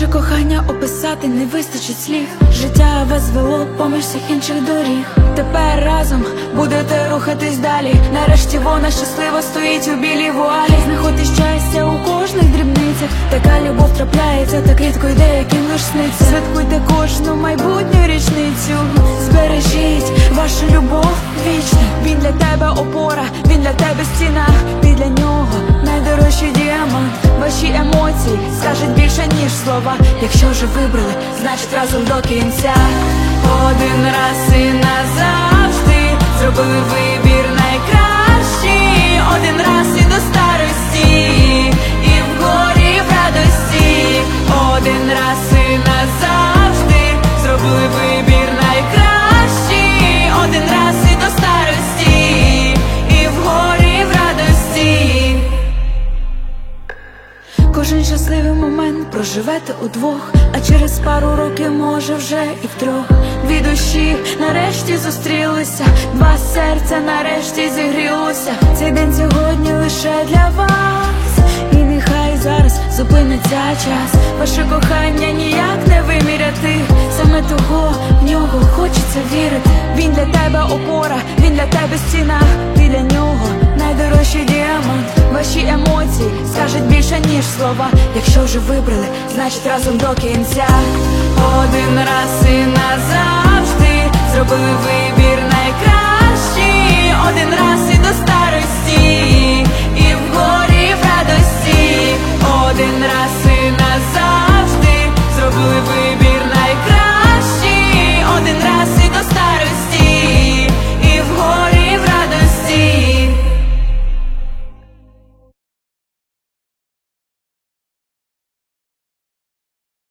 Ваше кохання описати не вистачить слів. Життя вас звело поміж всіх інших доріг. Тепер разом будете рухатись далі. Нарешті вона щасливо стоїть у білій вуалі. Знаходьте щастя у кожних дрібницях. Така любов трапляється, так рідко йде, яким лиш сниться. Святкуйте кожну майбутню річницю. Збережіть вашу любов вічно. Він для тебе опора, він для тебе стіна. Ти для нього найдорожчий діамант. Ваші емоції скажуть більше, ніж слова. Якщо вже вибрали, значить разом до кінця. Один раз і назавжди зробили вибір найкращий. Один раз і до старості, і вгорі, і в радості. Один раз і назавжди зробили вибір найкращий. Один раз і до старості, і вгорі, і в радості. Кожен щасливий момент проживете удвох, а через пару років, може, вже і втрьох. Дві душі нарешті зустрілися, два серця нарешті зігрілося. Цей день сьогодні лише для вас, і нехай зараз зупиниться час. Ваше кохання ніяк не виміряти, саме того в нього хочеться вірити. Він для тебе опора, він для тебе стіна. Ти для нього найдорожчий діамант. Ваші емоції скажуть більше, ніж слова. Якщо вже вибрали, значить разом до кінця. Один раз і назад